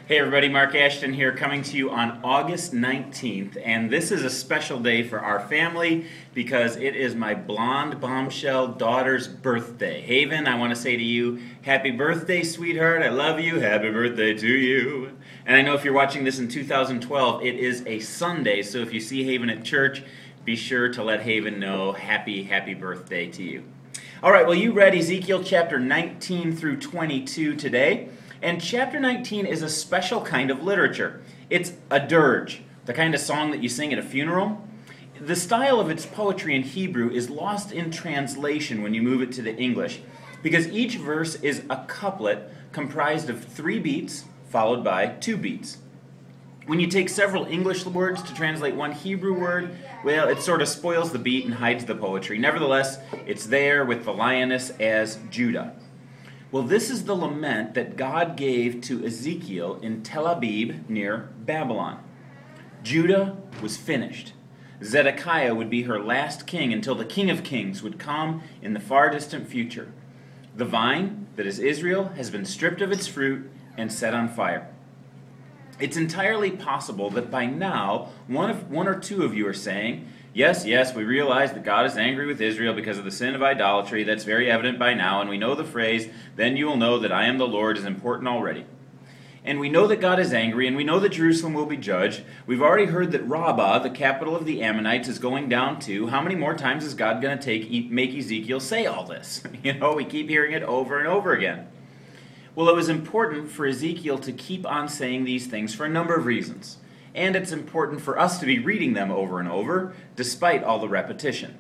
Hey everybody, Mark Ashton here coming to you on August 19th, and this is a special day for our family because it is my blonde bombshell daughter's birthday. Haven, I want to say to you, happy birthday, sweetheart. I love you. Happy birthday to you. And I know if you're watching this in 2012, it is a Sunday, so if you see Haven at church, be sure to let Haven know happy birthday to you. All right, well, you read Ezekiel chapter 19 through 22 today. And chapter 19 is a special kind of literature. It's a dirge, the kind of song that you sing at a funeral. The style of its poetry in Hebrew is lost in translation when you move it to the English, because each verse is a couplet comprised of 3 beats followed by 2 beats. When you take several English words to translate one Hebrew word, well, it sort of spoils the beat and hides the poetry. Nevertheless, it's there with the lioness as Judah. Well, this is the lament that God gave to Ezekiel in Tel Abib near Babylon. Judah was finished. Zedekiah would be her last king until the King of Kings would come in the far distant future. The vine, that is Israel, has been stripped of its fruit and set on fire. It's entirely possible that by now, one or two of you are saying, Yes, we realize that God is angry with Israel because of the sin of idolatry. That's very evident by now, and we know the phrase, then you will know that I am the Lord, is important already. And we know that God is angry, and we know that Jerusalem will be judged. We've already heard that Rabbah, the capital of the Ammonites, is going down too. How many more times is God going to make Ezekiel say all this? We keep hearing it over and over again. Well, it was important for Ezekiel to keep on saying these things for a number of reasons. And it's important for us to be reading them over and over, despite all the repetition.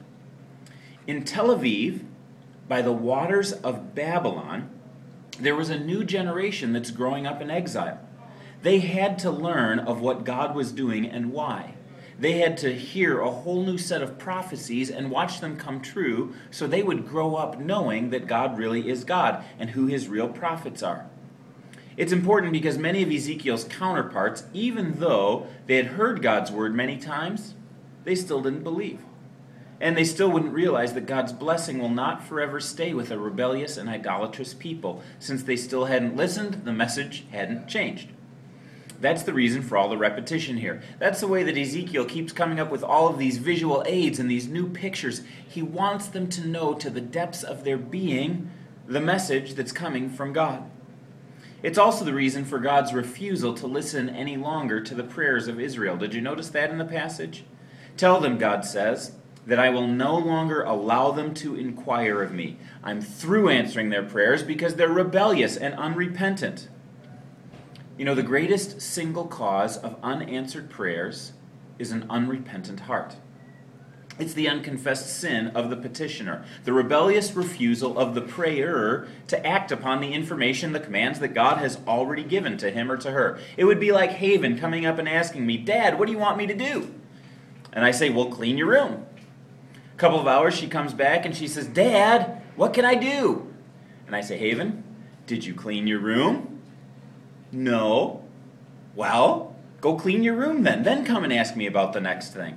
In Tel Aviv, by the waters of Babylon, there was a new generation that's growing up in exile. They had to learn of what God was doing and why. They had to hear a whole new set of prophecies and watch them come true, so they would grow up knowing that God really is God and who his real prophets are. It's important because many of Ezekiel's counterparts, even though they had heard God's word many times, they still didn't believe. And they still wouldn't realize that God's blessing will not forever stay with a rebellious and idolatrous people. Since they still hadn't listened, the message hadn't changed. That's the reason for all the repetition here. That's the way that Ezekiel keeps coming up with all of these visual aids and these new pictures. He wants them to know to the depths of their being the message that's coming from God. It's also the reason for God's refusal to listen any longer to the prayers of Israel. Did you notice that in the passage? Tell them, God says, that I will no longer allow them to inquire of me. I'm through answering their prayers because they're rebellious and unrepentant. The greatest single cause of unanswered prayers is an unrepentant heart. It's the unconfessed sin of the petitioner, the rebellious refusal of the prayer to act upon the information, the commands that God has already given to him or to her. It would be like Haven coming up and asking me, Dad, what do you want me to do? And I say, well, clean your room. A couple of hours, she comes back and she says, Dad, what can I do? And I say, Haven, did you clean your room? No. Well, go clean your room then. Then come and ask me about the next thing.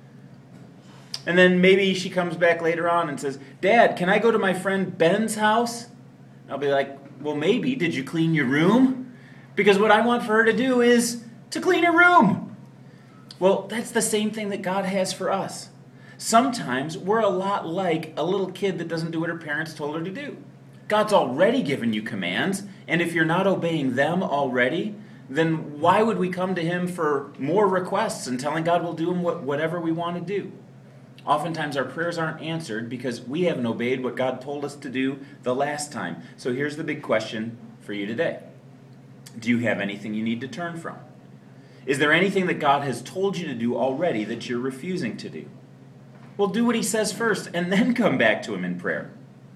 And then maybe she comes back later on and says, Dad, can I go to my friend Ben's house? I'll be like, well, maybe. Did you clean your room? Because what I want for her to do is to clean her room. Well, that's the same thing that God has for us. Sometimes we're a lot like a little kid that doesn't do what her parents told her to do. God's already given you commands, and if you're not obeying them already, then why would we come to him for more requests and telling God we'll do whatever we want to do? Oftentimes our prayers aren't answered because we haven't obeyed what God told us to do the last time. So here's the big question for you today. Do you have anything you need to turn from? Is there anything that God has told you to do already that you're refusing to do? Well, do what he says first and then come back to him in prayer.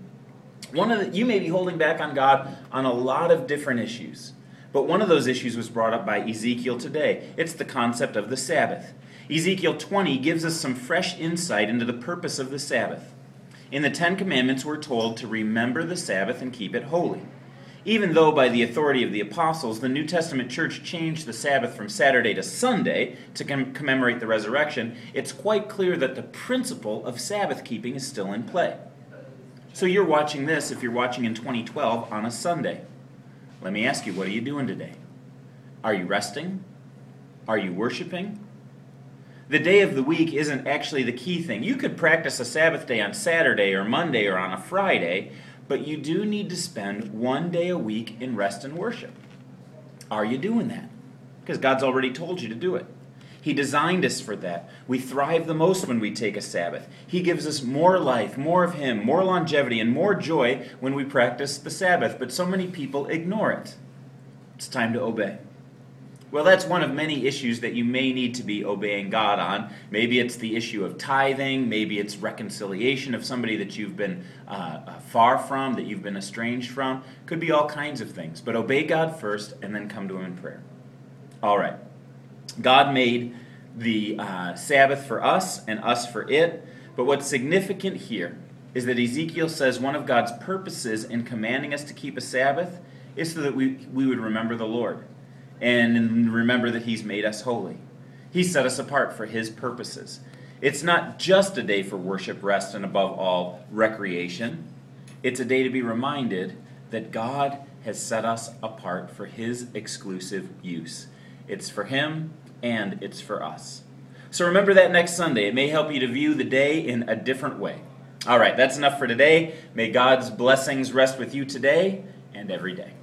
You may be holding back on God on a lot of different issues, but one of those issues was brought up by Ezekiel today. It's the concept of the Sabbath. Ezekiel 20 gives us some fresh insight into the purpose of the Sabbath. In the Ten Commandments, we're told to remember the Sabbath and keep it holy. Even though by the authority of the apostles, the New Testament church changed the Sabbath from Saturday to Sunday to commemorate the resurrection, it's quite clear that the principle of Sabbath keeping is still in play. So you're watching this, if you're watching in 2012, on a Sunday. Let me ask you, what are you doing today? Are you resting? Are you worshiping? The day of the week isn't actually the key thing. You could practice a Sabbath day on Saturday or Monday or on a Friday, but you do need to spend one day a week in rest and worship. Are you doing that? Because God's already told you to do it. He designed us for that. We thrive the most when we take a Sabbath. He gives us more life, more of Him, more longevity, and more joy when we practice the Sabbath. But so many people ignore it. It's time to obey. Well, that's one of many issues that you may need to be obeying God on. Maybe it's the issue of tithing. Maybe it's reconciliation of somebody that you've been far from, that you've been estranged from. Could be all kinds of things. But obey God first and then come to Him in prayer. All right. God made the Sabbath for us and us for it. But what's significant here is that Ezekiel says one of God's purposes in commanding us to keep a Sabbath is so that we would remember the Lord and remember that He's made us holy. He set us apart for His purposes. It's not just a day for worship, rest, and above all, recreation. It's a day to be reminded that God has set us apart for His exclusive use. It's for Him and it's for us. So remember that next Sunday. It may help you to view the day in a different way. All right, that's enough for today. May God's blessings rest with you today and every day.